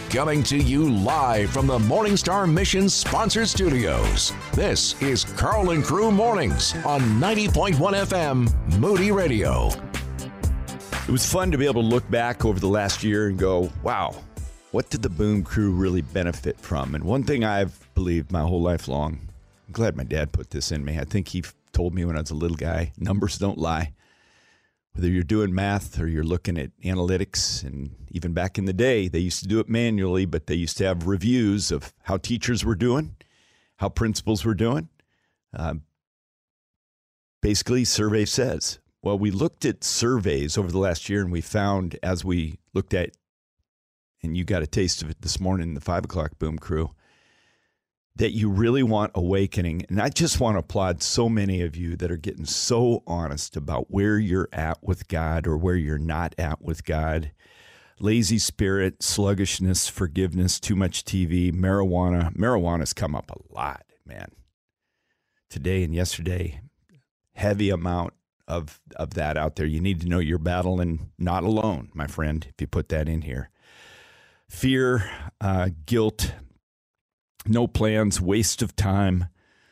Coming to you live from the Morningstar Mission sponsored studios. This is Carl and Crew Mornings on 90.1 FM Moody Radio. It was fun to be able to look back over the last year and go, wow, what did the Boom Crew really benefit from? And one thing I've believed my whole life long, I'm glad my dad put this in me. I think he told me when I was a little guy, numbers don't lie. Whether you're doing math or you're looking at analytics, and even back in the day, they used to do it manually, but they used to have reviews of how teachers were doing, how principals were doing. Basically, survey says. Well, we looked at surveys over the last year, and we found, as we looked at, and you got a taste of it this morning in the 5 o'clock Boom Crew, that you really want awakening. And I just want to applaud so many of you that are getting so honest about where you're at with God or where you're not at with God. Lazy spirit, sluggishness, forgiveness, too much TV, marijuana. Marijuana's come up a lot, man. Today and yesterday, heavy amount of that out there. You need to know you're battling not alone, my friend, if you put that in here. Fear, guilt, no plans, waste of time.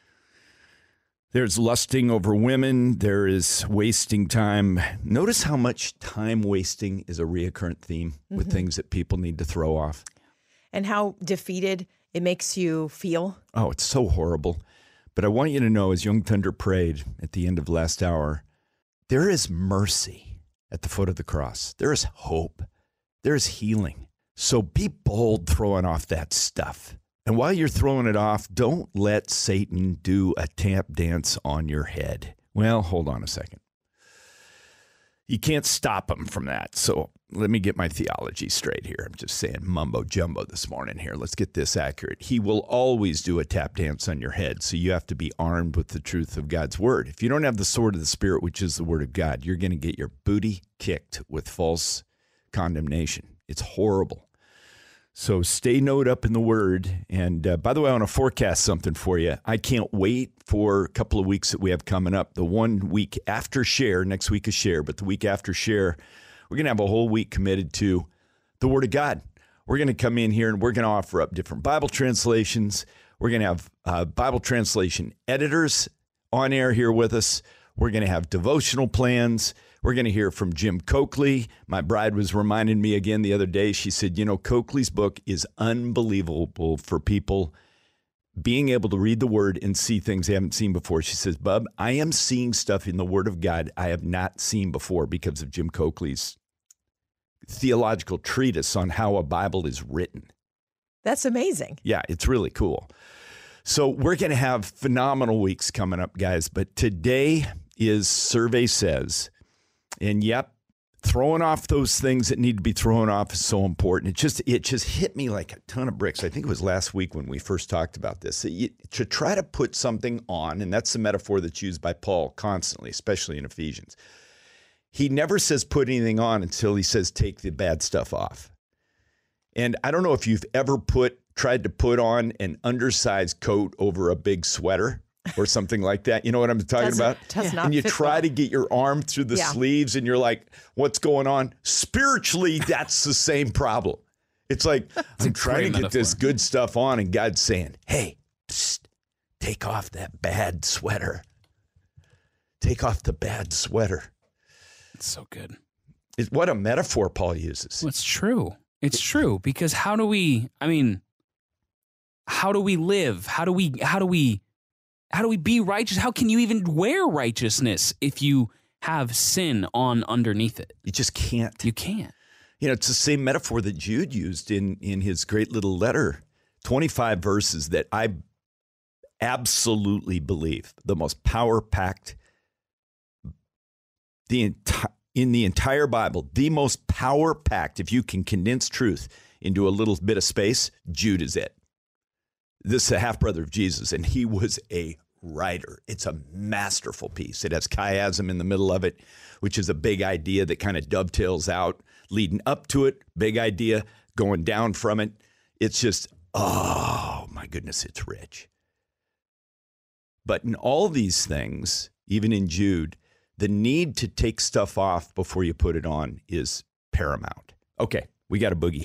There's lusting over women. There is wasting time. Notice how much time wasting is a reoccurrent theme with things that people need to throw off. And how defeated it makes you feel. Oh, it's so horrible. But I want you to know, as Young Thunder prayed at the end of last hour, there is mercy at the foot of the cross. There is hope. There is healing. So be bold throwing off that stuff. And while you're throwing it off, don't let Satan do a tap dance on your head. Well, hold on a second. You can't stop him from that. So let me get my theology straight here. I'm just saying mumbo jumbo this morning here. Let's get this accurate. He will always do a tap dance on your head. So you have to be armed with the truth of God's word. If you don't have the sword of the Spirit, which is the word of God, you're going to get your booty kicked with false condemnation. It's horrible. So stay knowed up in the word. And by the way, I want to forecast something for you. I can't wait for a couple of weeks that we have coming up. The 1 week after Share, next week is Share, but the week after Share, we're going to have a whole week committed to the Word of God. We're going to come in here and we're going to offer up different Bible translations. We're going to have Bible translation editors on air here with us. We're going to have devotional plans. We're going to hear from Jim Coakley. My bride was reminding me again the other day. She said, you know, Coakley's book is unbelievable for people being able to read the Word and see things they haven't seen before. She says, Bub, I am seeing stuff in the Word of God I have not seen before because of Jim Coakley's theological treatise on how a Bible is written. That's amazing. Yeah, it's really cool. So we're going to have phenomenal weeks coming up, guys. But today is Survey Says. And yep, throwing off those things that need to be thrown off is so important. It just hit me like a ton of bricks. I think it was last week when we first talked about this. To try to put something on, and that's the metaphor that's used by Paul constantly, especially in Ephesians. He never says put anything on until he says take the bad stuff off. And I don't know if you've ever tried to put on an undersized coat over a big sweater or something like that. You know what I'm talking about? Does not and you fit try well. to get your arm through the sleeves and you're like, what's going on? Spiritually, that's the same problem. It's like, I'm trying to get this good stuff on and God's saying, hey, psst, take off that bad sweater. Take off the bad sweater. It's so good. What a metaphor Paul uses. Well, it's true. It's true because how do we live? How do we be righteous? How can you even wear righteousness if you have sin on underneath it? You just can't. You can't. You know, it's the same metaphor that Jude used in his great little letter, 25 verses that I absolutely believe the most power-packed in the entire Bible, the most power-packed, if you can condense truth into a little bit of space, Jude is it. This is a half-brother of Jesus, and he was a writer. It's a masterful piece. It has chiasm in the middle of it, which is a big idea that kind of dovetails out, leading up to it, big idea, going down from it. It's just, oh, my goodness, it's rich. But in all these things, even in Jude, the need to take stuff off before you put it on is paramount. Okay, we got a boogie here.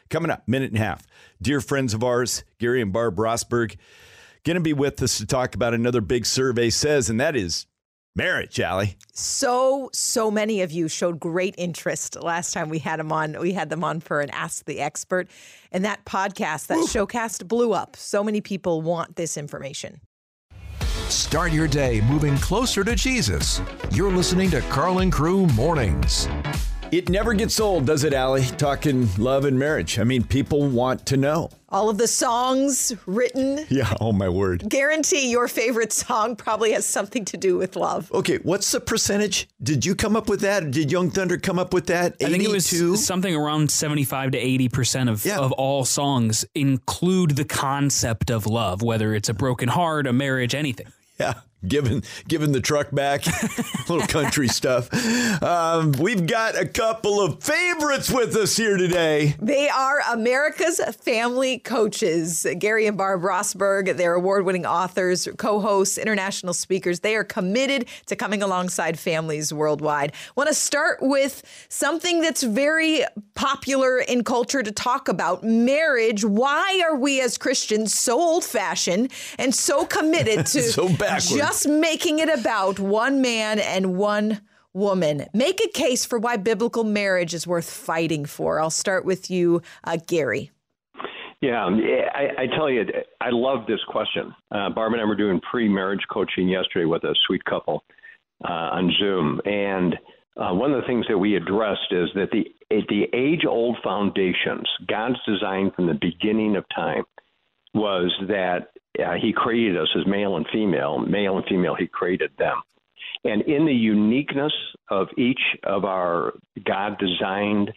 Coming up, minute and a half. Dear friends of ours, Gary and Barb Rosberg, going to be with us to talk about another big survey says, and that is marriage, Allie. So many of you showed great interest last time we had them on. We had them on for an Ask the Expert. And that podcast, that showcast blew up. So many people want this information. Start your day moving closer to Jesus. You're listening to Carl and Crew Mornings. It never gets old, does it, Allie? Talking love and marriage. I mean, people want to know. All of the songs written. Yeah, oh my word. Guarantee your favorite song probably has something to do with love. Okay, what's the percentage? Did you come up with that? Did Young Thunder come up with that? 82? I think it was something around 75 to 80% of all songs include the concept of love, whether it's a broken heart, a marriage, anything. Yeah, giving the truck back, little country stuff. We've got a couple of favorites with us here today. They are America's family coaches. Gary and Barb Rosberg, they're award-winning authors, co-hosts, international speakers. They are committed to coming alongside families worldwide. Want to start with something that's very popular in culture to talk about, marriage. Why are we as Christians so old-fashioned and so committed to so just making it about one man and one woman? Make a case for why biblical marriage is worth fighting for. I'll start with you, Gary. Yeah, I tell you, I love this question. Barb and I were doing pre-marriage coaching yesterday with a sweet couple on Zoom. And one of the things that we addressed is that the age-old foundations, God's design from the beginning of time, was that he created us as male and female, he created them. And in the uniqueness of each of our God-designed,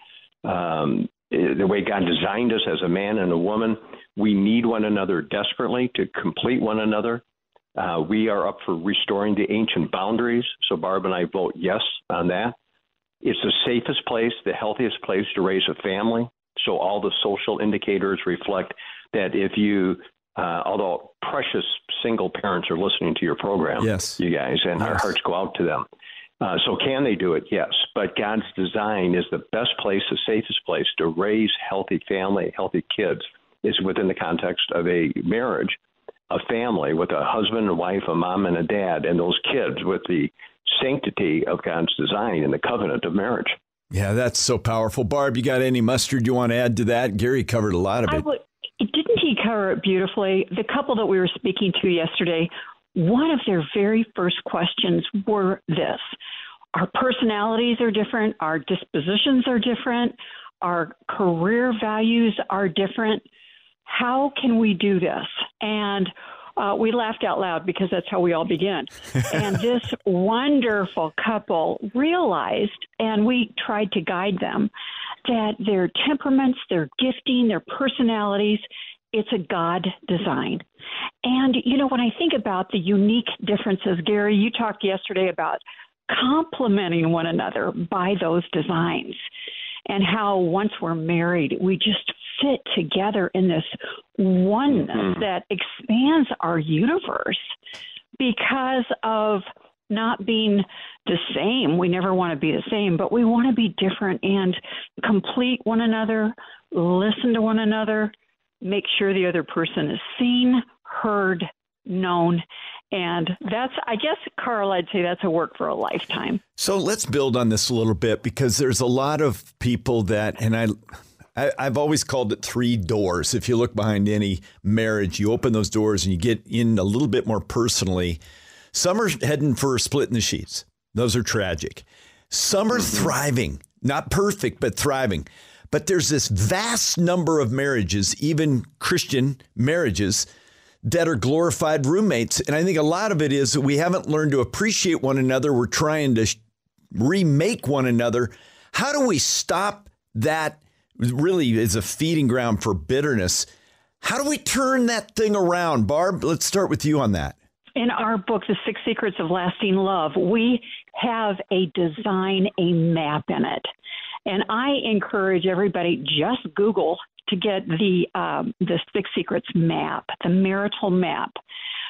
the way God designed us as a man and a woman, we need one another desperately to complete one another. We are up for restoring the ancient boundaries, so Barb and I vote yes on that. It's the safest place, the healthiest place to raise a family, so all the social indicators reflect that if you although precious single parents are listening to your program, yes, you guys, and our hearts go out to them. So can they do it? Yes. But God's design is the best place, the safest place to raise healthy family, healthy kids is within the context of a marriage, a family with a husband and wife, a mom and a dad, and those kids with the sanctity of God's design and the covenant of marriage. Yeah, that's so powerful. Barb, you got any mustard you want to add to that? Gary covered a lot of it. Didn't he cover it beautifully? The couple that we were speaking to yesterday, one of their very first questions were this. Our personalities are different. Our dispositions are different. Our career values are different. How can we do this? And we laughed out loud because that's how we all begin. And this wonderful couple realized, and we tried to guide them, that their temperaments, their gifting, their personalities, it's a God design. And, when I think about the unique differences, Gary, you talked yesterday about complementing one another by those designs and how once we're married, we just fit together in this oneness that expands our universe because of not being the same. We never want to be the same, but we want to be different and complete one another, listen to one another, make sure the other person is seen, heard, known. And that's, I guess, Carl, I'd say that's a work for a lifetime. So let's build on this a little bit because there's a lot of people that, and I've always called it 3 doors. If you look behind any marriage, you open those doors and you get in a little bit more personally. Some are heading for splitting the sheets. Those are tragic. Some are thriving, not perfect, but thriving. But there's this vast number of marriages, even Christian marriages, that are glorified roommates. And I think a lot of it is that we haven't learned to appreciate one another. We're trying to remake one another. How do we stop that? Really is a feeding ground for bitterness. How do we turn that thing around? Barb, let's start with you on that. In our book, The 6 Secrets of Lasting Love, we have a design, a map in it. And I encourage everybody, just Google to get the 6 Secrets map, the marital map,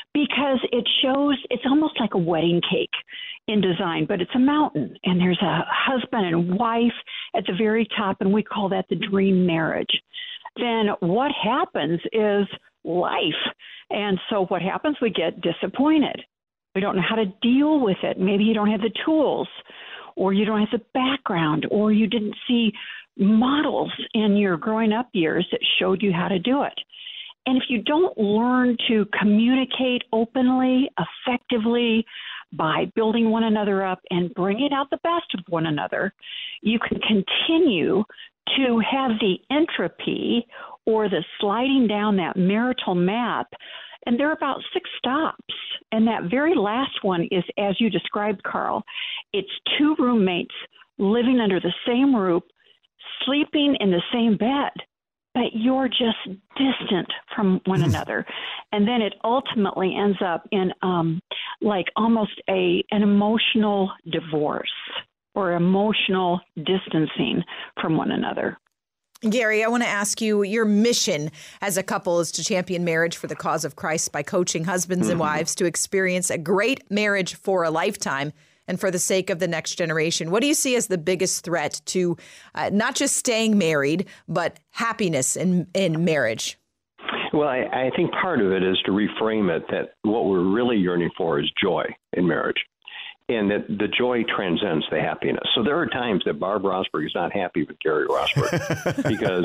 because it shows it's almost like a wedding cake in design, but it's a mountain, and there's a husband and wife at the very top, and we call that the dream marriage. Then what happens is life. And so what happens? We get disappointed. We don't know how to deal with it. Maybe you don't have the tools, or you don't have the background, or you didn't see models in your growing up years that showed you how to do it. And if you don't learn to communicate openly, effectively, by building one another up and bringing out the best of one another, you can continue to have the entropy or the sliding down that marital map. And there are about 6 stops. And that very last one is, as you described, Carl, it's 2 roommates living under the same roof, sleeping in the same bed, but you're just distant from one another. And then it ultimately ends up in like almost an emotional divorce or emotional distancing from one another. Gary, I want to ask you, your mission as a couple is to champion marriage for the cause of Christ by coaching husbands and wives to experience a great marriage for a lifetime and for the sake of the next generation. What do you see as the biggest threat to not just staying married, but happiness in marriage? Well, I think part of it is to reframe it that what we're really yearning for is joy in marriage, and that the joy transcends the happiness. So there are times that Barb Rosberg is not happy with Gary Rosberg because,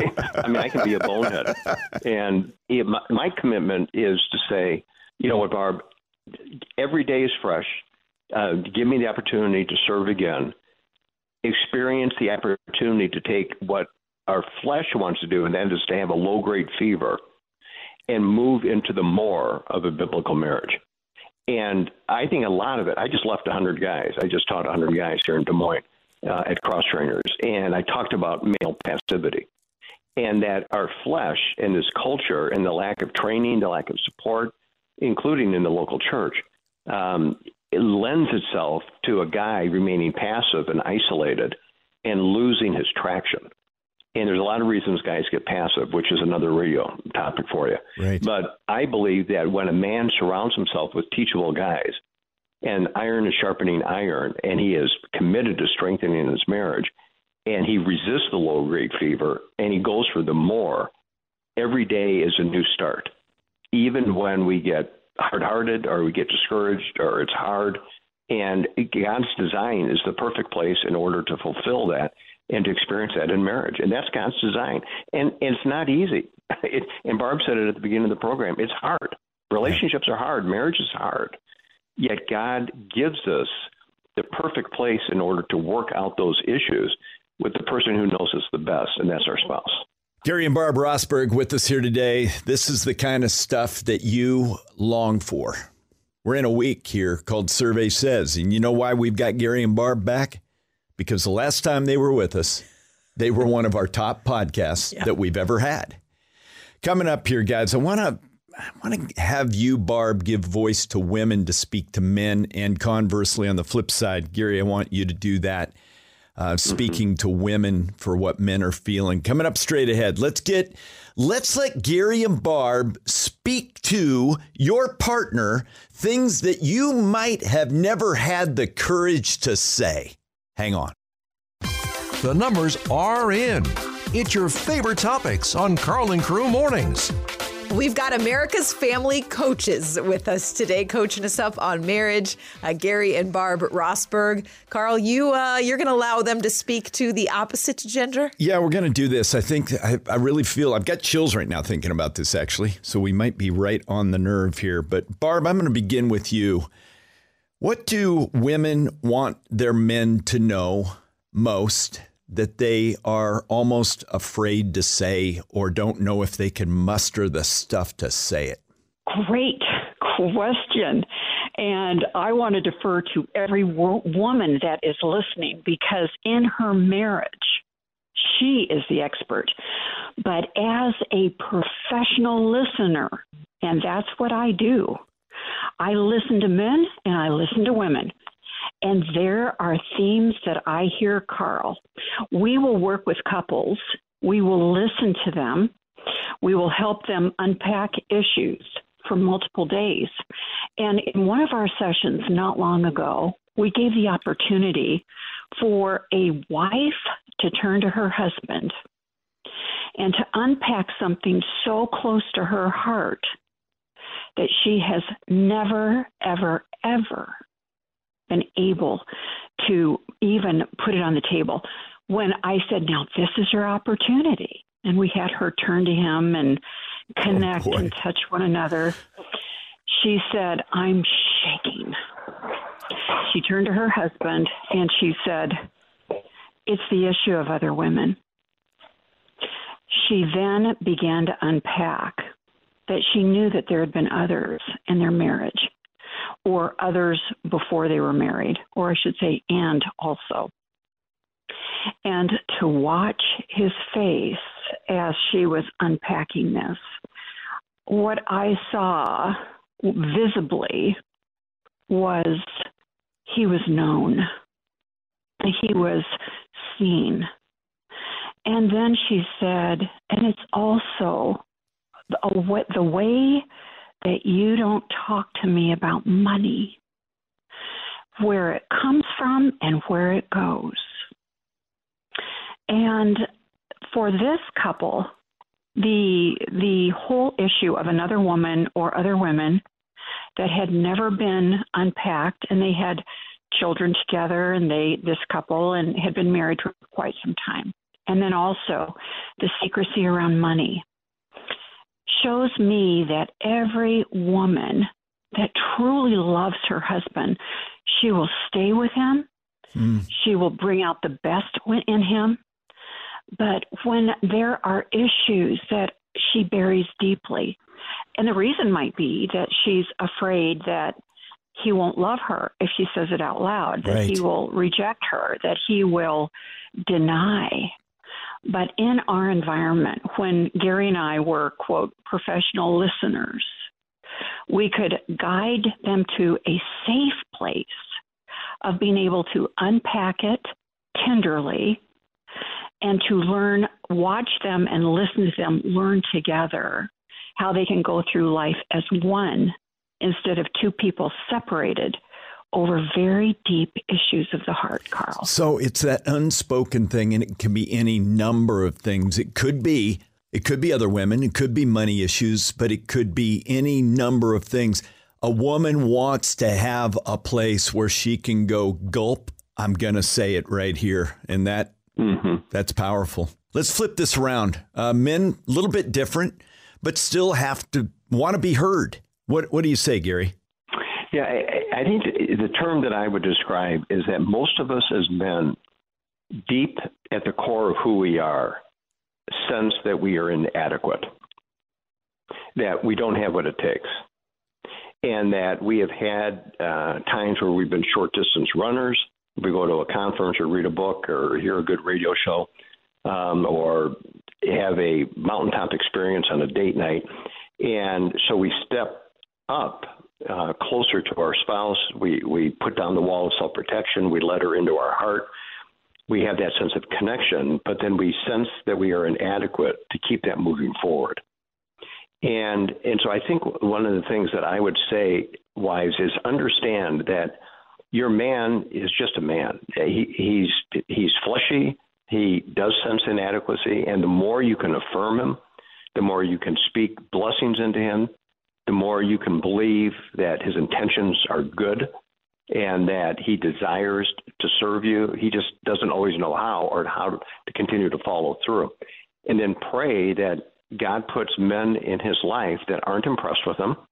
I mean, I can be a bonehead. And my commitment is to say, you know what, Barb, every day is fresh. Give me the opportunity to serve again, experience the opportunity to take what our flesh wants to do, and that is to have a low-grade fever, and move into the more of a biblical marriage. And I think a lot of it, I just left 100 guys. I just taught 100 guys here in Des Moines at Cross Trainers, and I talked about male passivity, and that our flesh and this culture and the lack of training, the lack of support, including in the local church, it lends itself to a guy remaining passive and isolated and losing his traction. And there's a lot of reasons guys get passive, which is another radio topic for you. Right. But I believe that when a man surrounds himself with teachable guys, and iron is sharpening iron, and he is committed to strengthening his marriage, and he resists the low-grade fever, and he goes for the more, every day is a new start. Even when we get hard-hearted or we get discouraged or it's hard, and God's design is the perfect place in order to fulfill that and to experience that in marriage. And that's God's design. And it's not easy. And Barb said it at the beginning of the program. It's hard. Relationships are hard. Marriage is hard. Yet God gives us the perfect place in order to work out those issues with the person who knows us the best, and that's our spouse. Gary and Barb Rosberg with us here today. This is the kind of stuff that you long for. We're in a week here called Survey Says. And you know why we've got Gary and Barb back? Because the last time they were with us, they were one of our top podcasts that we've ever had. Coming up here, guys, I want to have you, Barb, give voice to women to speak to men, and conversely, on the flip side, Gary, I want you to do that, speaking to women for what men are feeling. Coming up straight ahead, let's let Gary and Barb speak to your partner, things that you might have never had the courage to say. Hang on. The numbers are in. It's your favorite topics on Carl and Crew Mornings. We've got America's Family Coaches with us today, coaching us up on marriage, Gary and Barb Rosberg. Carl, you're going to allow them to speak to the opposite gender? Yeah, we're going to do this. I think I really feel I've got chills right now thinking about this, actually. So we might be right on the nerve here. But Barb, I'm going to begin with you. What do women want their men to know most that they are almost afraid to say or don't know if they can muster the stuff to say it? Great question. And I want to defer to every woman that is listening, because in her marriage, she is the expert. But as a professional listener, and that's what I do, I listen to men and I listen to women. And there are themes that I hear, Carl. We will work with couples. We will listen to them. We will help them unpack issues. for multiple days. And in one of our sessions not long ago, we gave the opportunity for a wife to turn to her husband and to unpack something so close to her heart that she has never, ever, ever been able to even put it on the table. When I said, now this is your opportunity, and we had her turn to him and connect and touch one another, she said, I'm shaking. She turned to her husband and she said, it's the issue of other women. She then began to unpack that she knew that there had been others in their marriage, or others before they were married, or I should say, and also. And to watch his face as she was unpacking this, what I saw visibly was he was known. He was seen. And then she said, and it's also the way that you don't talk to me about money, where it comes from and where it goes. And for this couple, the whole issue of another woman or other women that had never been unpacked, and they had children together, and this couple and had been married for quite some time. And then also the secrecy around money shows me that every woman that truly loves her husband, she will stay with him. She will bring out the best in him. But when there are issues that she buries deeply, and the reason might be that she's afraid that he won't love her if she says it out loud, that he will reject her, that he will deny. But in our environment, when Gary and I were, quote, professional listeners, we could guide them to a safe place of being able to unpack it tenderly and to learn, watch them and listen to them learn together how they can go through life as one instead of two people separated over very deep issues of the heart, Carl. So it's that unspoken thing, and it can be any number of things. It could be other women, it could be money issues, but it could be any number of things. A woman wants to have a place where she can go, gulp, I'm going to say it right here. And that's powerful. Let's flip this around. Men, a little bit different, but still have to want to be heard. What do you say, Gary? Yeah, I think the term that I would describe is that most of us as men, deep at the core of who we are, sense that we are inadequate, that we don't have what it takes, and that we have had times where we've been short-distance runners. We go to a conference or read a book or hear a good radio show or have a mountaintop experience on a date night. And so we step up closer to our spouse. We put down the wall of self-protection. We let her into our heart. We have that sense of connection, but then we sense that we are inadequate to keep that moving forward. And so I think one of the things that I would say, wives, is understand that your man is just a man. He's fleshy. He does sense inadequacy. And the more you can affirm him, the more you can speak blessings into him, the more you can believe that his intentions are good and that he desires to serve you. He just doesn't always know how or how to continue to follow through. And then pray that God puts men in his life that aren't impressed with him.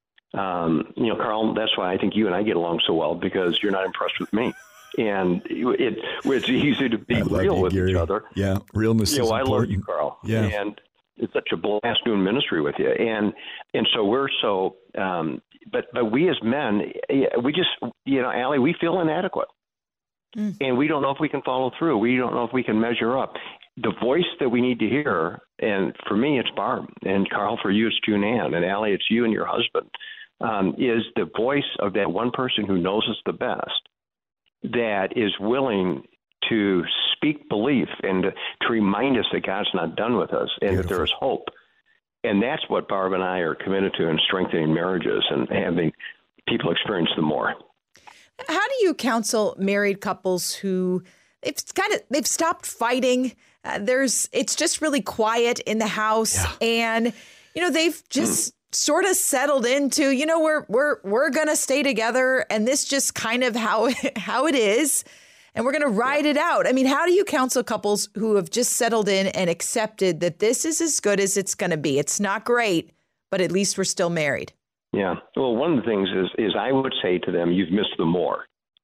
Carl, that's why I think you and I get along so well, because you're not impressed with me. And it's easy to be real with Gary. Each other. Yeah, realness is important. I love you, Carl. Yeah. And it's such a blast doing ministry with you. And so we're so, but we as men, we just, Allie, we feel inadequate. And we don't know if we can follow through. We don't know if we can measure up. The voice that we need to hear, and for me, it's Barb. And Carl, for you, it's June Ann. And Allie, it's you and your husband, is the voice of that one person who knows us the best, that is willing to speak belief and to remind us that God's not done with us and that there is hope. And that's what Barb and I are committed to in strengthening marriages and having people experience them more. How do you counsel married couples who they've stopped fighting? It's just really quiet in the house, and they've just sort of settled into we're gonna stay together, and this just kind of how it is, and we're gonna ride it out. I mean, how do you counsel couples who have just settled in and accepted that this is as good as it's gonna be? It's not great, but at least we're still married. Yeah. Well, one of the things is I would say to them, you've missed the more.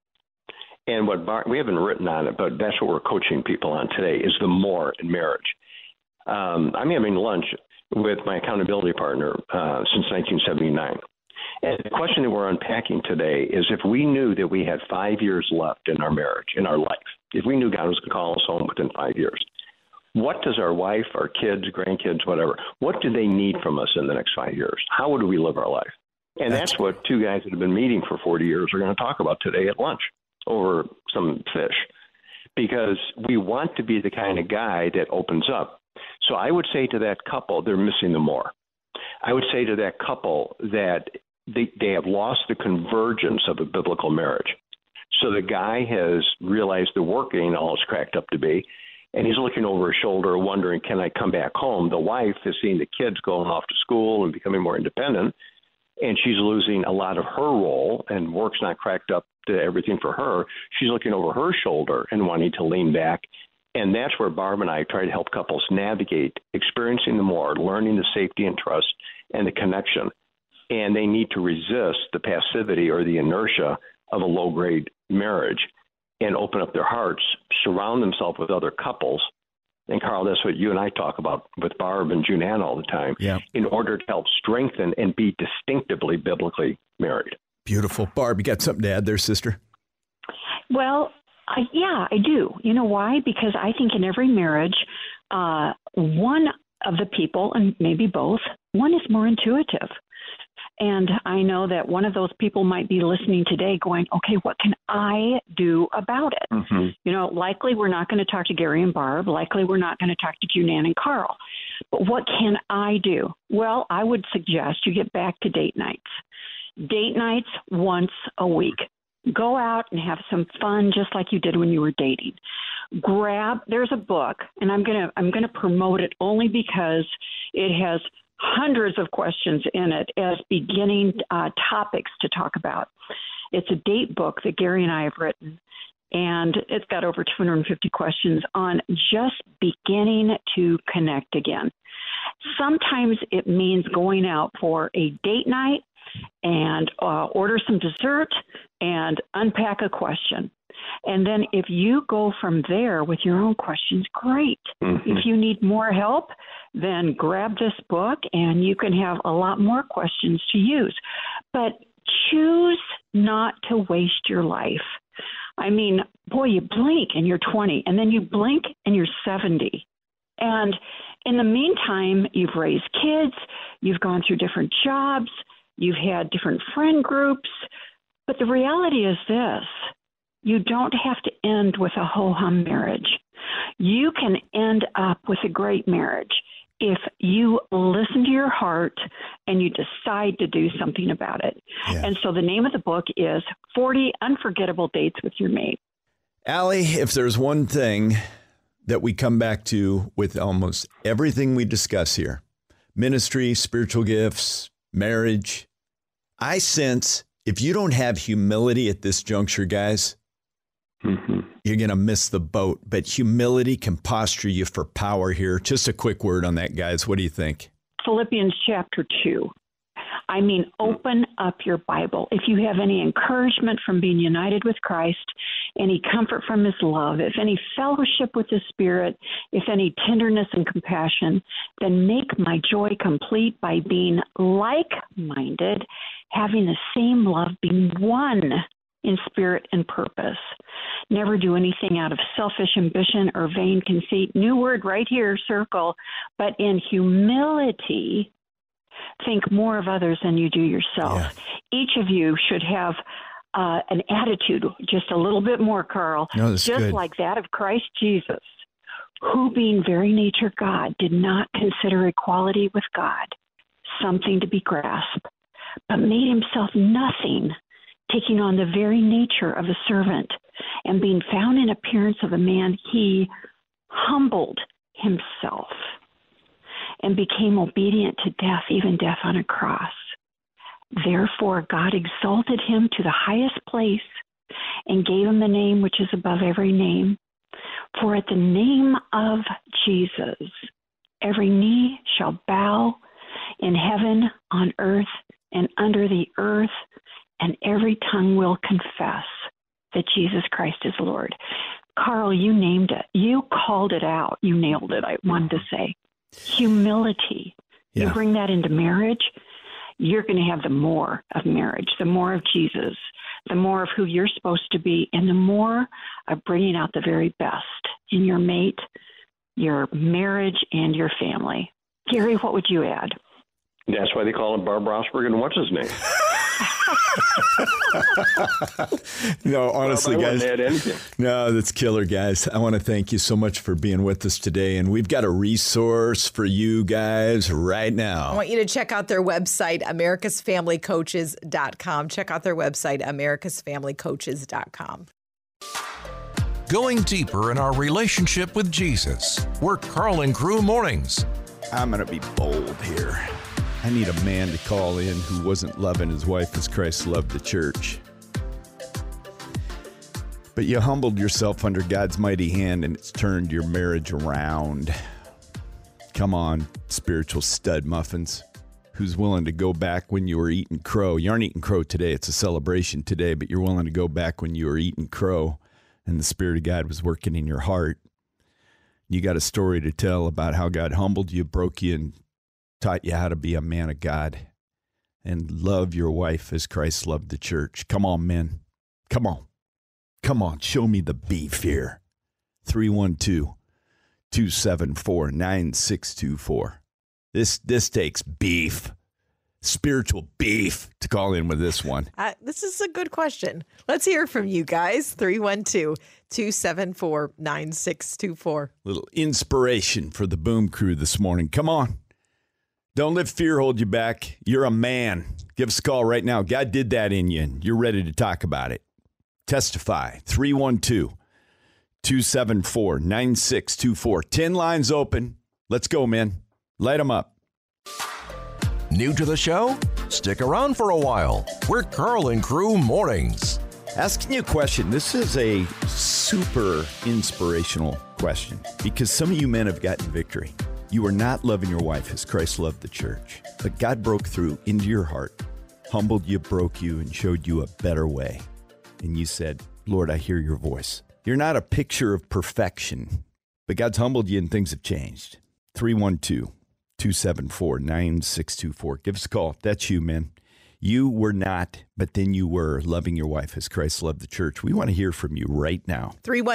And we haven't written on it, but that's what we're coaching people on today is the more in marriage. I'm having lunch with my accountability partner since 1979. And the question that we're unpacking today is if we knew that we had 5 years left in our marriage, in our life, if we knew God was going to call us home within 5 years, what does our wife, our kids, grandkids, whatever, what do they need from us in the next 5 years? How would we live our life? And that's what two guys that have been meeting for 40 years are going to talk about today at lunch over some fish, because we want to be the kind of guy that opens up. So I would say to that couple, they're missing the more. I would say to that couple that they have lost the convergence of a biblical marriage. So the guy has realized the work ain't all it's cracked up to be, and he's looking over his shoulder wondering, can I come back home? The wife has seen the kids going off to school and becoming more independent, and she's losing a lot of her role, and work's not cracked up to everything for her. She's looking over her shoulder and wanting to lean back. And that's where Barb and I try to help couples navigate experiencing the more, learning the safety and trust and the connection. And they need to resist the passivity or the inertia of a low-grade marriage and open up their hearts, surround themselves with other couples. And, Carl, that's what you and I talk about with Barb and June Ann all the time, in order to help strengthen and be distinctively biblically married. Beautiful. Barb, you got something to add there, sister? Well, I do. You know why? Because I think in every marriage, one of the people, and maybe both, one is more intuitive. And I know that one of those people might be listening today going, okay, what can I do about it? Mm-hmm. Likely we're not going to talk to Gary and Barb. Likely we're not going to talk to June Ann and Carl. But what can I do? Well, I would suggest you get back to date nights. Date nights once a week. Go out and have some fun just like you did when you were dating. There's a book, and I'm gonna promote it only because it has hundreds of questions in it as beginning topics to talk about. It's a date book that Gary and I have written, and it's got over 250 questions on just beginning to connect again. Sometimes it means going out for a date night and order some dessert and unpack a question. And then if you go from there with your own questions, great. Mm-hmm. If you need more help, then grab this book and you can have a lot more questions to use. But choose not to waste your life. I mean, boy, you blink and you're 20, and then you blink and you're 70. And in the meantime, you've raised kids, you've gone through different jobs, you've had different friend groups. But the reality is this: you don't have to end with a ho-hum marriage. You can end up with a great marriage if you listen to your heart and you decide to do something about it. Yeah. And so the name of the book is 40 Unforgettable Dates with Your Mate. Allie, if there's one thing that we come back to with almost everything we discuss here, ministry, spiritual gifts, marriage, I sense if you don't have humility at this juncture, guys, you're going to miss the boat. But humility can posture you for power here. Just a quick word on that, guys. What do you think? Philippians chapter 2. I mean, open up your Bible. If you have any encouragement from being united with Christ, any comfort from his love, if any fellowship with the Spirit, if any tenderness and compassion, then make my joy complete by being like-minded, having the same love, being one in spirit and purpose. Never do anything out of selfish ambition or vain conceit. New word right here, circle. But in humility, think more of others than you do yourself. Yeah. Each of you should have an attitude, just a little bit more, Carl, just good. Like that of Christ Jesus, who being very nature God did not consider equality with God something to be grasped, but made himself nothing, taking on the very nature of a servant, and being found in appearance of a man, he humbled himself and became obedient to death, even death on a cross. Therefore, God exalted him to the highest place and gave him the name which is above every name. For at the name of Jesus, every knee shall bow in heaven, on earth, and under the earth, and every tongue will confess that Jesus Christ is Lord. Carl, you named it. You called it out. You nailed it, I wanted to say. Humility. Yeah. You bring that into marriage, you're going to have the more of marriage, the more of Jesus, the more of who you're supposed to be, and the more of bringing out the very best in your mate, your marriage, and your family. Gary, what would you add? That's why they call him Barb Rosberg and what's his name? No, honestly, Barb, I guys. wouldn't add anything. No, that's killer, guys. I want to thank you so much for being with us today. And we've got a resource for you guys right now. I want you to check out their website, americasfamilycoaches.com. Check out their website, americasfamilycoaches.com. Going deeper in our relationship with Jesus. We're Carl and Crew Mornings. I'm going to be bold here. I need a man to call in who wasn't loving his wife as Christ loved the church. But you humbled yourself under God's mighty hand and it's turned your marriage around. Come on, spiritual stud muffins. Who's willing to go back when you were eating crow? You aren't eating crow today. It's a celebration today, but you're willing to go back when you were eating crow and the Spirit of God was working in your heart. You got a story to tell about how God humbled you, broke you, and taught you how to be a man of God and love your wife as Christ loved the church. Come on, men. Come on. Come on. Show me the beef here. 312-274-9624. This takes beef, spiritual beef, to call in with this one. This is a good question. Let's hear from you guys. 312-274-9624. Little inspiration for the Boom Crew this morning. Come on. Don't let fear hold you back. You're a man. Give us a call right now. God did that in you, and you're ready to talk about it. Testify. 312-274-9624. 10 lines open. Let's go, man. Light them up. New to the show? Stick around for a while. We're Carl and Crew Mornings. Asking you a question. This is a super inspirational question because some of you men have gotten victory. You are not loving your wife as Christ loved the church, but God broke through into your heart, humbled you, broke you, and showed you a better way. And you said, Lord, I hear your voice. You're not a picture of perfection, but God's humbled you and things have changed. 312-274-9624. Give us a call. That's you, man. You were not, but then you were loving your wife as Christ loved the church. We want to hear from you right now.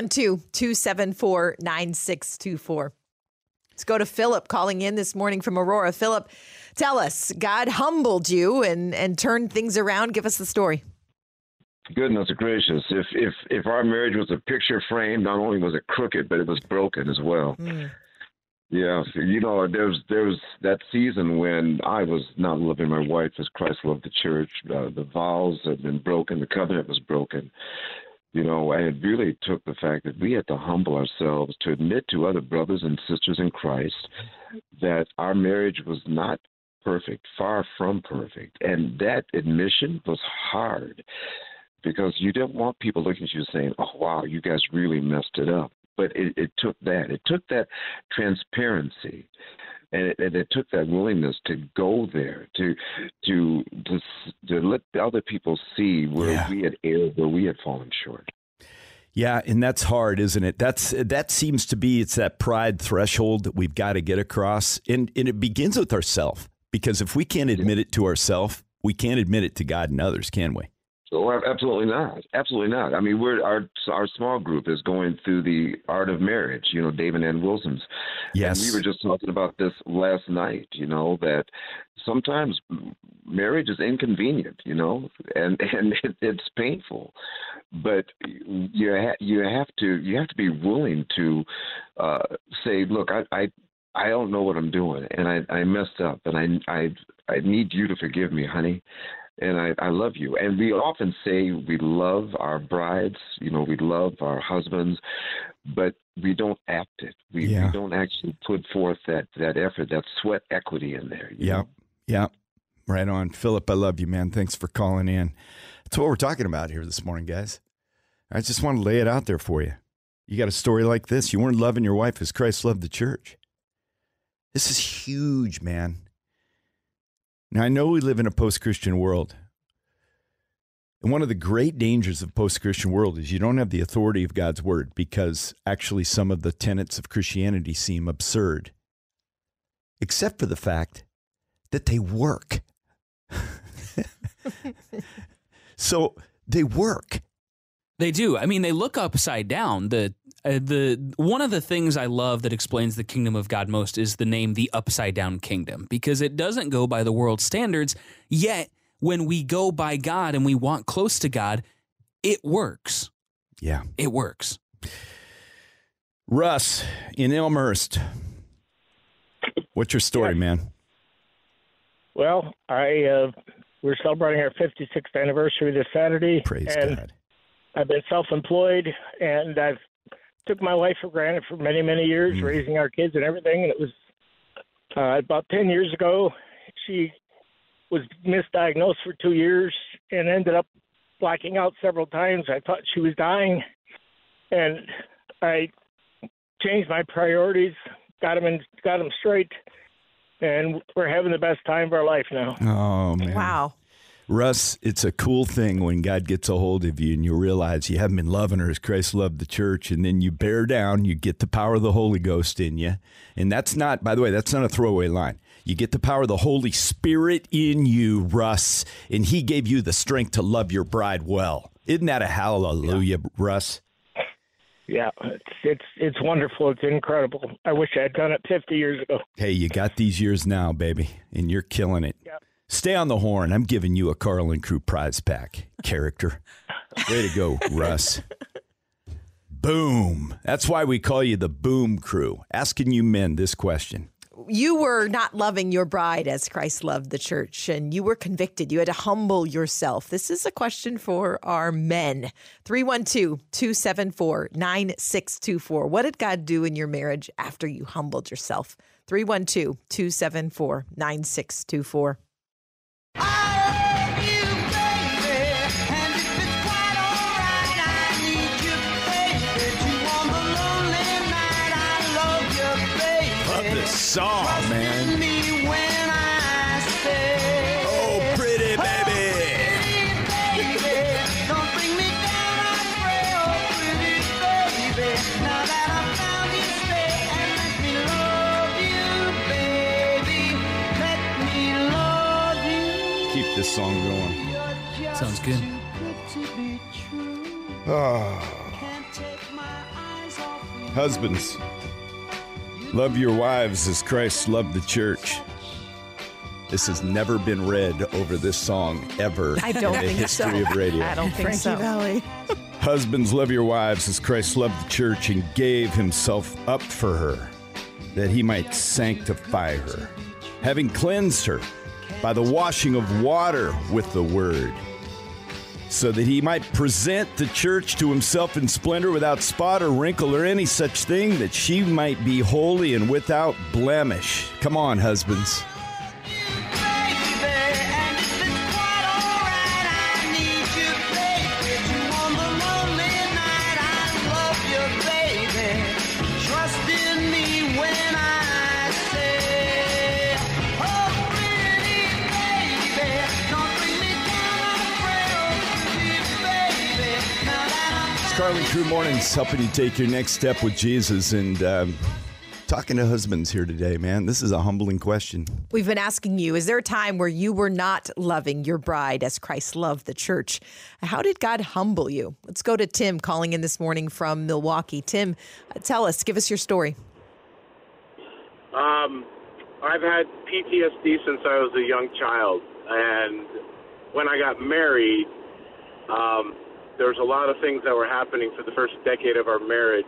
312-274-9624. Let's go to Philip calling in this morning from Aurora. Philip, tell us, God humbled you and turned things around. Give us the story. Goodness gracious. If our marriage was a picture frame, not only was it crooked, but it was broken as well. Yeah, you know, there's that season when I was not loving my wife as Christ loved the church. The vows had been broken. The covenant was broken. You know, and it really took the fact that we had to humble ourselves to admit to other brothers and sisters in Christ that our marriage was not perfect, far from perfect. And that admission was hard because you didn't want people looking at you saying, oh, wow, you guys really messed it up. But it took that. It took that transparency. And it took that willingness to go there, to let the other people see where we had erred, where we had fallen short. Yeah, and that's hard, isn't it? That seems to be, it's that pride threshold that we've got to get across. And it begins with ourselves, because if we can't admit it to ourselves, we can't admit it to God and others, can we? Oh, absolutely not. Absolutely not. I mean, our small group is going through the Art of Marriage, David N. Wilson's. Yes. And we were just talking about this last night, that sometimes marriage is inconvenient, and it's painful. But you have to be willing to say, look, I don't know what I'm doing, and I messed up, and I need you to forgive me, honey. And I love you. And we often say we love our brides, we love our husbands, but we don't act it. We don't actually put forth that effort, that sweat equity in there. Yeah. Right on. Philip, I love you, man. Thanks for calling in. That's what we're talking about here this morning, guys. I just want to lay it out there for you. You got a story like this. You weren't loving your wife as Christ loved the church. This is huge, man. Now, I know we live in a post-Christian world. And one of the great dangers of post-Christian world is you don't have the authority of God's word, because actually some of the tenets of Christianity seem absurd, except for the fact that they work. So they work. They do. I mean, they look upside down. The one of the things I love that explains the kingdom of God most is the name, the upside down kingdom, because it doesn't go by the world's standards. Yet when we go by God and we want close to God, it works. Yeah, it works. Russ in Elmhurst, what's your story, man? Well, we're celebrating our 56th anniversary this Saturday. Praise God. I've been self-employed, and I've took my wife for granted for many, many years, raising our kids and everything. And it was about 10 years ago, she was misdiagnosed for 2 years and ended up blacking out several times. I thought she was dying, and I changed my priorities, got them straight, and we're having the best time of our life now. Oh, man. Wow. Russ, it's a cool thing when God gets a hold of you and you realize you haven't been loving her as Christ loved the church, and then you bear down, you get the power of the Holy Ghost in you. And that's not, by the way, that's not a throwaway line. You get the power of the Holy Spirit in you, Russ, and he gave you the strength to love your bride well. Isn't that a hallelujah, Russ? Yeah, it's wonderful. It's incredible. I wish I had done it 50 years ago. Hey, you got these years now, baby, and you're killing it. Yep. Stay on the horn. I'm giving you a Carl and Crew prize pack. Character. Way to go, Russ. Boom. That's why we call you the Boom Crew. Asking you men this question. You were not loving your bride as Christ loved the church, and you were convicted. You had to humble yourself. This is a question for our men. 312-274-9624. What did God do in your marriage after you humbled yourself? 312-274-9624. Song, man. Oh, pretty baby. Don't bring me down, I pray, oh, pretty baby. Now that I found you, stay and let me love you, baby. Let me love you. Keep this song going. Sounds good. Husbands, love your wives as Christ loved the church. This has never been read over this song ever I don't in the think history so. of radio. I don't think Frankie so. Valley. Husbands, love your wives as Christ loved the church and gave himself up for her, that he might sanctify her, having cleansed her by the washing of water with the word, so that he might present the church to himself in splendor, without spot or wrinkle or any such thing, that she might be holy and without blemish. Come on, husbands. Carl and Crew Mornings, helping you take your next step with Jesus. And Talking to husbands here today, man. This is a humbling question. We've been asking you, is there a time where you were not loving your bride as Christ loved the church? How did God humble you? Let's go to Tim calling in this morning from Milwaukee. Tim, tell us, give us your story. I've had PTSD since I was a young child. And when I got married, there was a lot of things that were happening for the first decade of our marriage.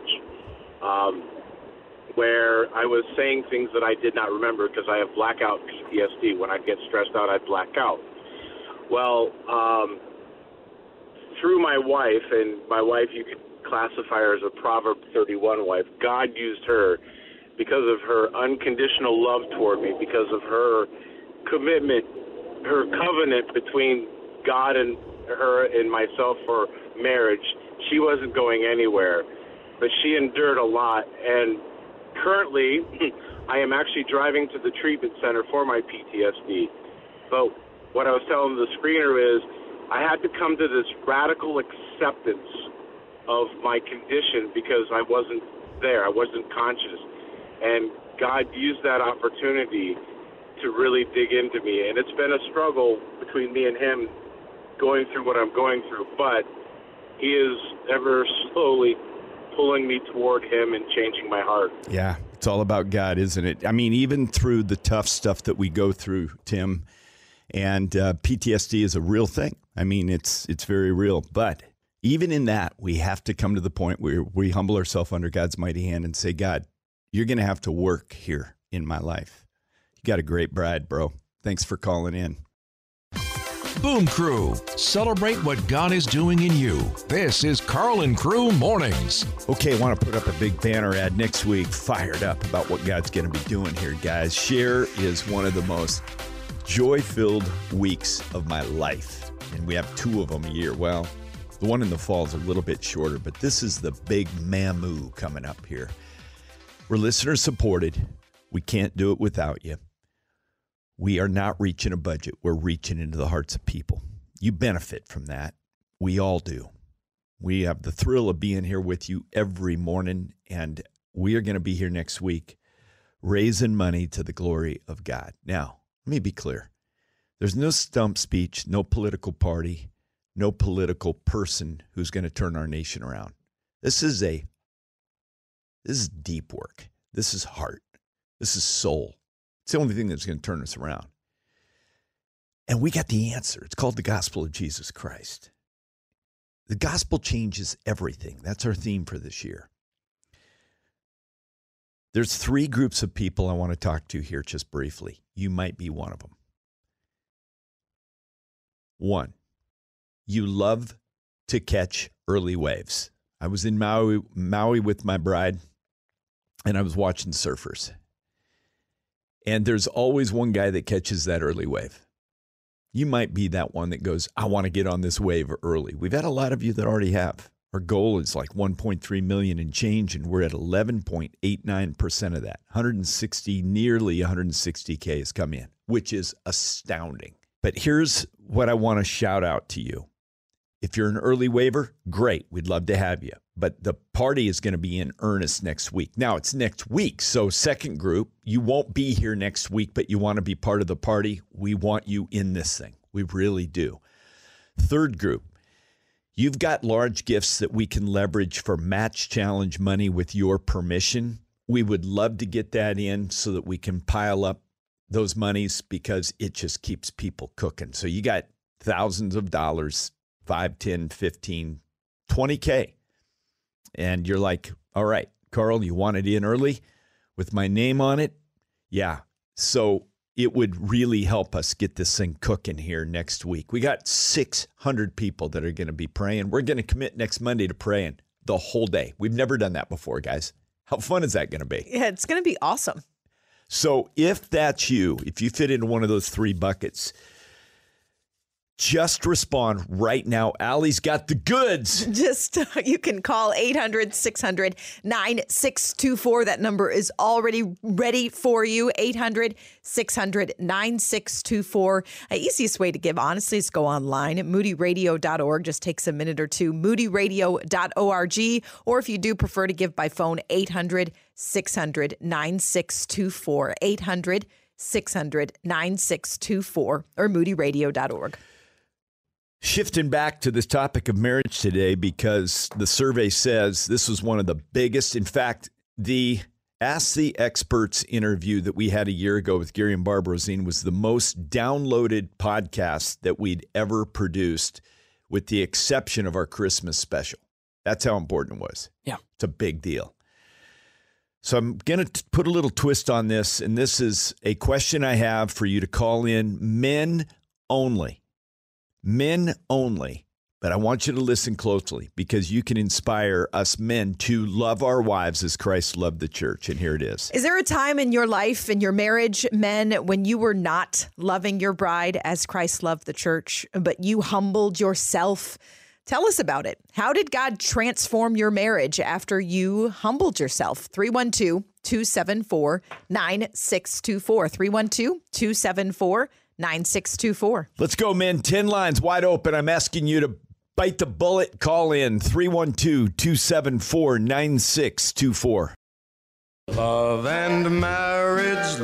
Where I was saying things that I did not remember because I have blackout PTSD. When I get stressed out, I black out. Well, through my wife, and my wife you could classify her as a Proverb 31 wife, God used her because of her unconditional love toward me, because of her commitment, her covenant between God and her and myself for marriage. She wasn't going anywhere, but she endured a lot. And currently, I am actually driving to the treatment center for my PTSD. But what I was telling the screener is I had to come to this radical acceptance of my condition because I wasn't there. I wasn't conscious. And God used that opportunity to really dig into me. And it's been a struggle between me and him going through what I'm going through. But he is ever slowly pulling me toward him and changing my heart. Yeah, it's all about God, isn't it? I mean, even through the tough stuff that we go through, Tim, and PTSD is a real thing. I mean, it's very real. But even in that, we have to come to the point where we humble ourselves under God's mighty hand and say, God, you're going to have to work here in my life. You got a great bride, bro. Thanks for calling in. Boom Crew, celebrate what God is doing in you. This is Carl and Crew Mornings. Okay, I want to put up a big banner ad next week, fired up about what God's going to be doing here, guys. Share is one of the most joy-filled weeks of my life, and we have 2 of them a year. Well, the one in the fall is a little bit shorter, but this is the big Mamu coming up here. We're listener-supported. We can't do it without you. We are not reaching a budget. We're reaching into the hearts of people. You benefit from that. We all do. We have the thrill of being here with you every morning, and we are going to be here next week raising money to the glory of God. Now, let me be clear. There's no stump speech, no political party, no political person who's going to turn our nation around. This is deep work. This is heart. This is soul. It's the only thing that's going to turn us around. And we got the answer. It's called the gospel of Jesus Christ. The gospel changes everything. That's our theme for this year. There's 3 groups of people I want to talk to here just briefly. You might be one of them. 1, you love to catch early waves. I was in Maui with my bride, and I was watching surfers. And there's always one guy that catches that early wave. You might be that one that goes, I want to get on this wave early. We've had a lot of you that already have. Our goal is like 1.3 million and change, and we're at 11.89% of that. 160, nearly 160K has come in, which is astounding. But here's what I want to shout out to you. If you're an early waver, great. We'd love to have you. But the party is going to be in earnest next week. Now, it's next week. So second group, you won't be here next week, but you want to be part of the party. We want you in this thing. We really do. Third group, you've got large gifts that we can leverage for match challenge money with your permission. We would love to get that in so that we can pile up those monies because it just keeps people cooking. So you got thousands of dollars, 5, 10, 15, 20K. And you're like, all right, Carl, you want it in early with my name on it? Yeah. So it would really help us get this thing cooking here next week. We got 600 people that are going to be praying. We're going to commit next Monday to praying the whole day. We've never done that before, guys. How fun is that going to be? Yeah, it's going to be awesome. So if that's you, if you fit into one of those 3 buckets, Just respond right now. Allie's got the goods. Just, you can call 800-600-9624. That number is already ready for you. 800-600-9624. Easiest way to give, honestly, is go online at moodyradio.org. Just takes a minute or two. moodyradio.org. Or if you do prefer to give by phone, 800-600-9624. 800-600-9624 or moodyradio.org. Shifting back to this topic of marriage today, because the survey says this was one of the biggest. In fact, the Ask the Experts interview that we had a year ago with Gary and Barb Rosine was the most downloaded podcast that we'd ever produced, with the exception of our Christmas special. That's how important it was. Yeah. It's a big deal. So I'm going to put a little twist on this, and this is a question I have for you to call in. Men only. Men only. But I want you to listen closely, because you can inspire us men to love our wives as Christ loved the church. And here it is. Is there a time in your life, in your marriage, men, when you were not loving your bride as Christ loved the church, but you humbled yourself? Tell us about it. How did God transform your marriage after you humbled yourself? 312-274-9624. 312-274-9624. Let's go, men. 10 lines wide open. I'm asking you to bite the bullet. Call in 312-274-9624. Love and marriage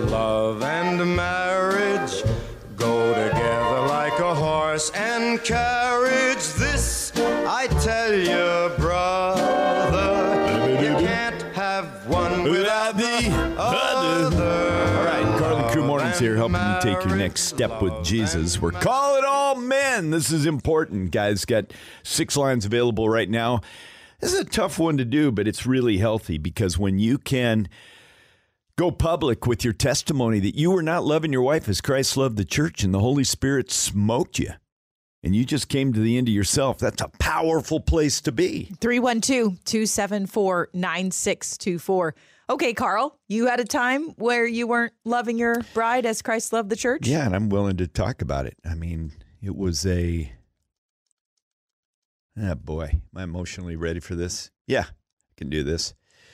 go together like a horse and carriage. This I tell you, brother, you can't have one without the other. All right, Carl and Crew Mornings here, helping you take your next step with Jesus. We're calling all men. This is important, guys. Got 6 lines available right now. This is a tough one to do, but it's really healthy, because when you can go public with your testimony that you were not loving your wife as Christ loved the church, and the Holy Spirit smoked you, and you just came to the end of yourself, that's a powerful place to be. 312-274-9624. Okay, Carl, you had a time where you weren't loving your bride as Christ loved the church? Yeah, and I'm willing to talk about it. I mean, it was boy, am I emotionally ready for this? Yeah, I can do this.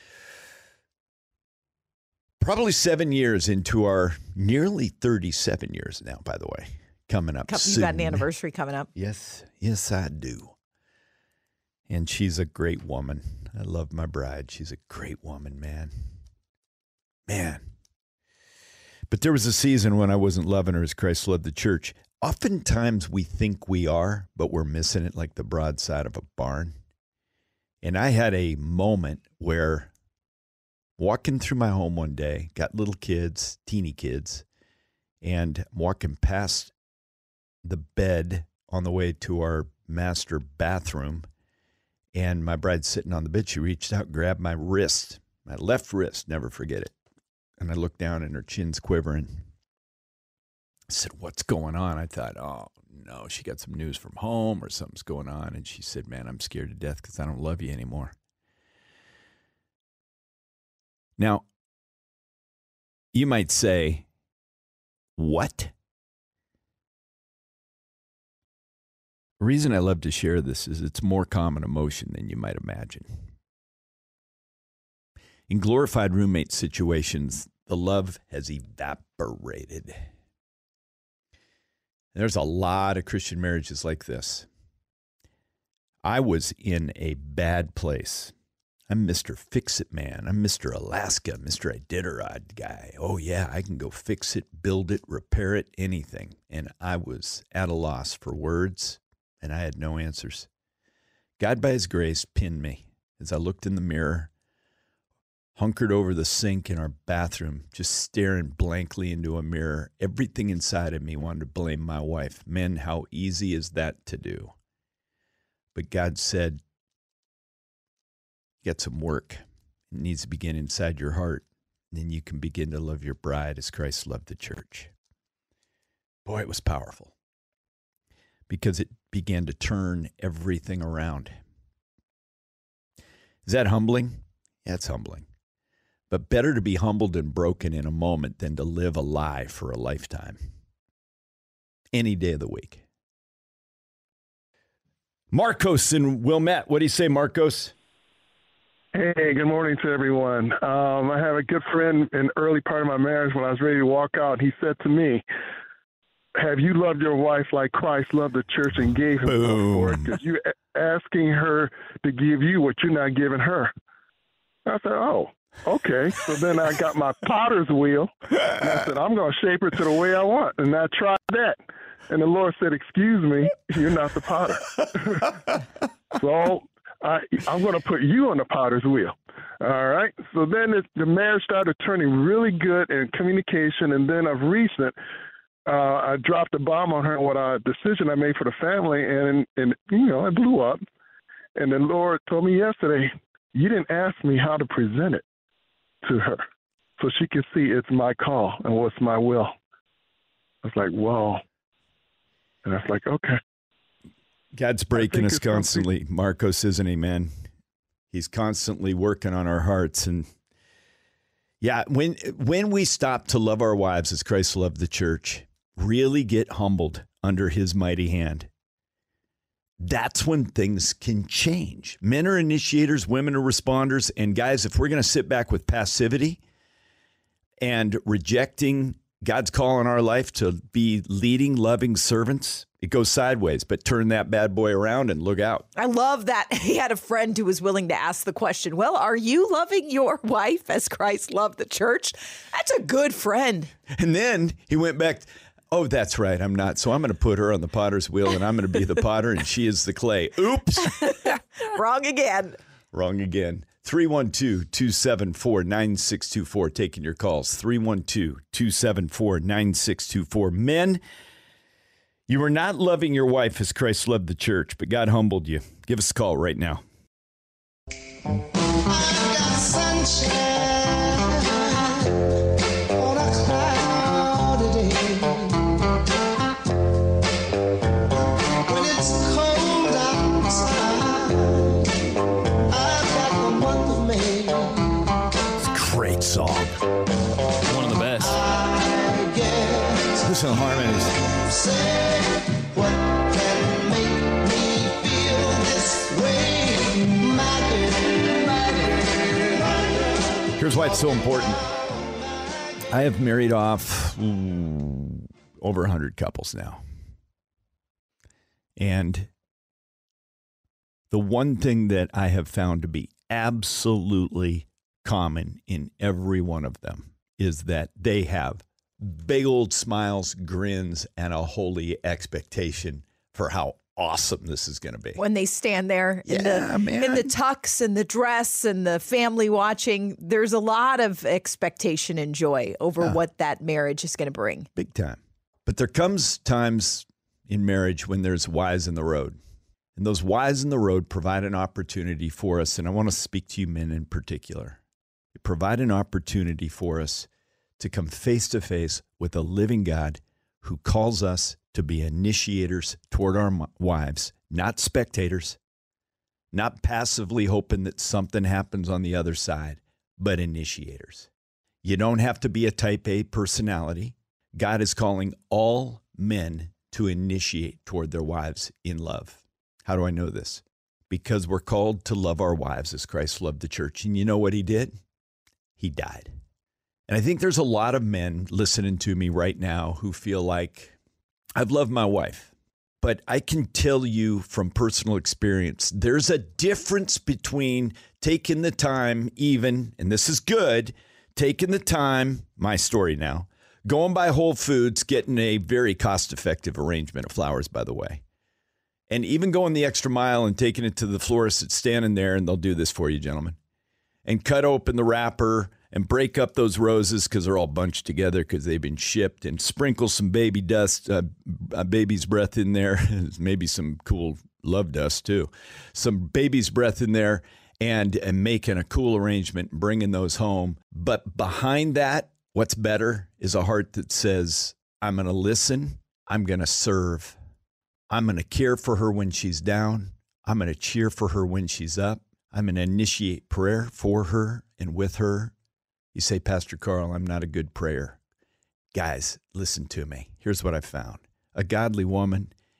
Probably 7 years into our nearly 37 years now, by the way, coming up soon. You've got an anniversary coming up. Yes, I do. And she's a great woman. I love my bride. She's a great woman, man. But there was a season when I wasn't loving her as Christ loved the church. Oftentimes we think we are, but we're missing it like the broadside of a barn. And I had a moment where, walking through my home one day, got little kids, teeny kids, and I'm walking past the bed on the way to our master bathroom, and my bride's sitting on the bed. She reached out, grabbed my wrist, my left wrist, never forget it. And I looked down and her chin's quivering. I said, "What's going on?" I thought, oh, no, she got some news from home or something's going on. And she said, "Man, I'm scared to death because I don't love you anymore." Now, you might say, what? The reason I love to share this is it's more common emotion than you might imagine. In glorified roommate situations, the love has evaporated. There's a lot of Christian marriages like this. I was in a bad place. I'm Mr. Fix-It man. I'm Mr. Alaska, Mr. Iditarod guy. Oh, yeah, I can go fix it, build it, repair it, anything. And I was at a loss for words, and I had no answers. God, by his grace, pinned me as I looked in the mirror, hunkered over the sink in our bathroom, just staring blankly into a mirror. Everything inside of me wanted to blame my wife. Men, how easy is that to do? But God said, get some work. It needs to begin inside your heart. Then you can begin to love your bride as Christ loved the church. Boy, it was powerful, because it began to turn everything around. Is that humbling? Yeah, it's humbling. But better to be humbled and broken in a moment than to live a lie for a lifetime. Any day of the week. Marcos and Wilmette. What do you say, Marcos? Hey, good morning to everyone. I have a good friend in the early part of my marriage when I was ready to walk out. He said to me, have you loved your wife like Christ loved the church and gave himself for it? Because you're asking her to give you what you're not giving her. I said, oh, okay. So then I got my potter's wheel, and I said, I'm going to shape her to the way I want. And I tried that. And the Lord said, excuse me, you're not the potter. So I'm going to put you on the potter's wheel. All right. So then the marriage started turning really good in communication. And then of recent, I dropped a bomb on her what a decision I made for the family. And it blew up. And the Lord told me yesterday, you didn't ask me how to present it to her so she can see it's my call and what's my will. I was like, whoa. And I was like, okay. God's breaking us constantly, Marcos, isn't he, man? He's constantly working on our hearts. And yeah, when we stop to love our wives as Christ loved the church, really get humbled under his mighty hand, that's when things can change. Men are initiators, women are responders. And guys, if we're going to sit back with passivity and rejecting God's call in our life to be leading, loving servants, it goes sideways. But turn that bad boy around and look out. I love that he had a friend who was willing to ask the question, well, are you loving your wife as Christ loved the church? That's a good friend. And then he went back, oh, that's right, I'm not. So I'm going to put her on the potter's wheel, and I'm going to be the potter, and she is the clay. Oops. Wrong again. Wrong again. 312-274-9624. Taking your calls. 312-274-9624. Men, you are not loving your wife as Christ loved the church, but God humbled you. Give us a call right now. I got sunshine on a cloudy day. When it's cold outside, I've got the month of May. It's a great song. One of the best. Listen to the harmonies. Say what can make me feel this way, my dear. Here's why it's so important. I have married off over 100 couples now. And the one thing that I have found to be absolutely common in every one of them is that they have big old smiles, grins, and a holy expectation for how awesome this is going to be. When they stand there in the tux and the dress and the family watching, there's a lot of expectation and joy over what that marriage is going to bring. Big time. But there comes times in marriage when there's whys in the road. And those whys in the road provide an opportunity for us. And I want to speak to you men in particular. They provide an opportunity for us to come face to face with a living God who calls us to be initiators toward our wives, not spectators, not passively hoping that something happens on the other side, but initiators. You don't have to be a type A personality. God is calling all men to initiate toward their wives in love. How do I know this? Because we're called to love our wives as Christ loved the church. And you know what he did? He died. And I think there's a lot of men listening to me right now who feel like, I've loved my wife, but I can tell you from personal experience, there's a difference between taking the time even, and this is good, taking the time, my story now, going by Whole Foods, getting a very cost-effective arrangement of flowers, by the way, and even going the extra mile and taking it to the florist that's standing there, and they'll do this for you, gentlemen, and cut open the wrapper and break up those roses because they're all bunched together because they've been shipped, and sprinkle some baby dust, a baby's breath in there, maybe some cool love dust too, some baby's breath in there, and making a cool arrangement and bringing those home. But behind that, what's better is a heart that says, I'm going to listen, I'm going to serve, I'm going to care for her when she's down, I'm going to cheer for her when she's up, I'm going to initiate prayer for her and with her. You say, Pastor Carl, I'm not a good prayer. Guys, listen to me. Here's what I found. A godly woman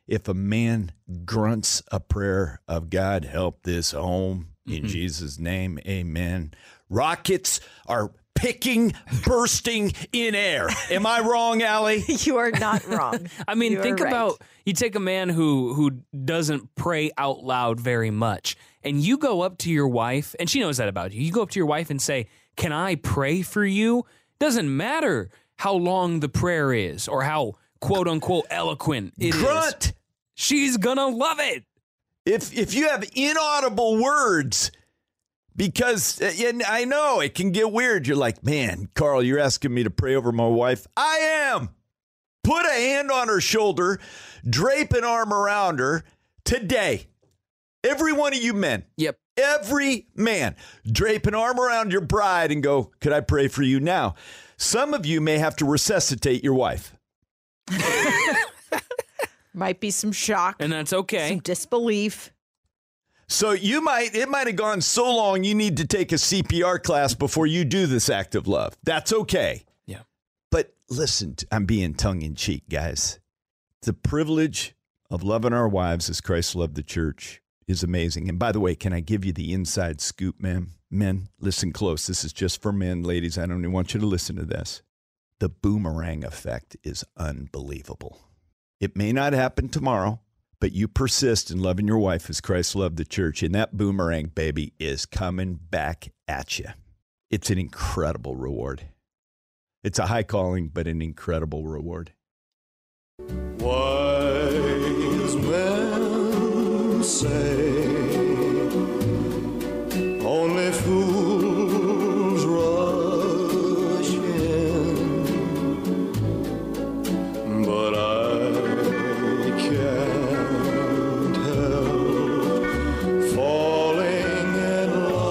if a man grunts a prayer of God, help this home in Jesus' name, amen, rockets are bursting in air. Am I wrong, Allie? You are not wrong. I mean, You are think right. about, you take a man who doesn't pray out loud very much, and you go up to your wife, and she knows that about you. You go up to your wife and say, can I pray for you? Doesn't matter how long the prayer is or how quote unquote eloquent it Grunt. is. She's gonna love it. If you have inaudible words, because and I know it can get weird. You're like, man, Carl, you're asking me to pray over my wife. I am. Put a hand on her shoulder, drape an arm around her today. Every one of you men. Yep. Every man. Drape an arm around your bride and go, could I pray for you now? Some of you may have to resuscitate your wife. Might be some shock. And that's okay. Some disbelief. So it might have gone so long you need to take a CPR class before you do this act of love. That's okay. Yeah. But listen, I'm being tongue in cheek, guys. The privilege of loving our wives as Christ loved the church is amazing. And by the way, can I give you the inside scoop, man? Men, listen close. This is just for men. Ladies, I don't even want you to listen to this. The boomerang effect is unbelievable. It may not happen tomorrow, but you persist in loving your wife as Christ loved the church, and that boomerang, baby, is coming back at you. It's an incredible reward. It's a high calling, but an incredible reward. Wise men say only fools rush in, but I can't help falling in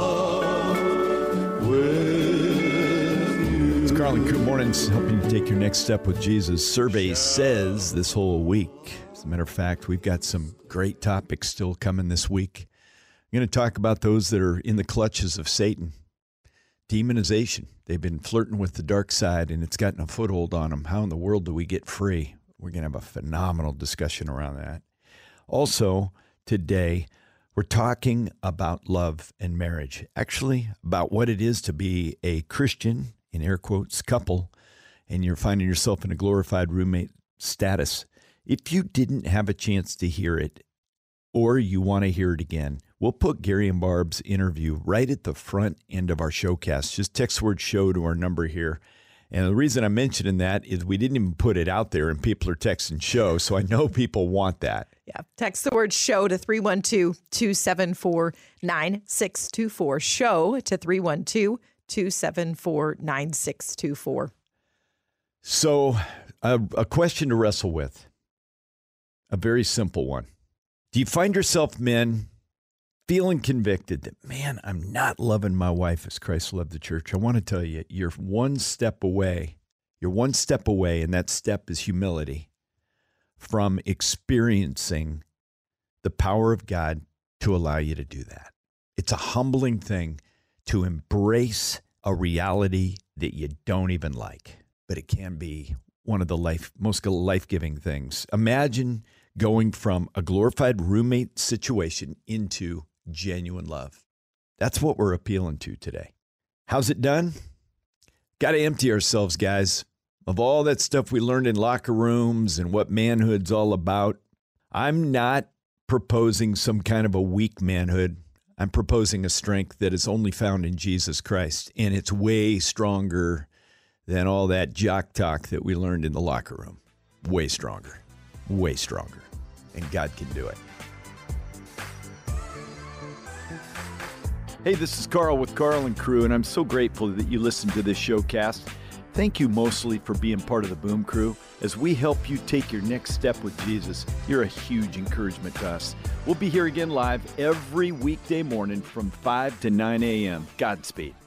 love with you. It's Carl and Crew Mornings, helping you take your next step with Jesus. Survey says this whole week. As a matter of fact, we've got some great topics still coming this week. I'm going to talk about those that are in the clutches of Satan. Demonization. They've been flirting with the dark side, and it's gotten a foothold on them. How in the world do we get free? We're going to have a phenomenal discussion around that. Also, today, we're talking about love and marriage. Actually, about what it is to be a Christian, in air quotes, couple, and you're finding yourself in a glorified roommate status. If you didn't have a chance to hear it, or you want to hear it again, we'll put Gary and Barb's interview right at the front end of our showcast. Just text the word show to our number here. And the reason I'm mentioning that is we didn't even put it out there and people are texting show. So I know people want that. Yeah. Text the word show to 312-274-9624. Show to 312-274-9624. So a question to wrestle with, a very simple one. Do you find yourself, men, feeling convicted that, man, I'm not loving my wife as Christ loved the church? I want to tell you, you're one step away. You're one step away, and that step is humility, from experiencing the power of God to allow you to do that. It's a humbling thing to embrace a reality that you don't even like, but it can be one of the most life-giving things. Imagine going from a glorified roommate situation into genuine love. That's what we're appealing to today. How's it done? Got to empty ourselves, guys, of all that stuff we learned in locker rooms and what manhood's all about. I'm not proposing some kind of a weak manhood. I'm proposing a strength that is only found in Jesus Christ, and it's way stronger than all that jock talk that we learned in the locker room. Way stronger. Way stronger. And God can do it. Hey, this is Carl with Carl and Crew, and I'm so grateful that you listened to this showcast. Thank you mostly for being part of the Boom Crew. As we help you take your next step with Jesus, you're a huge encouragement to us. We'll be here again live every weekday morning from 5 to 9 a.m. Godspeed.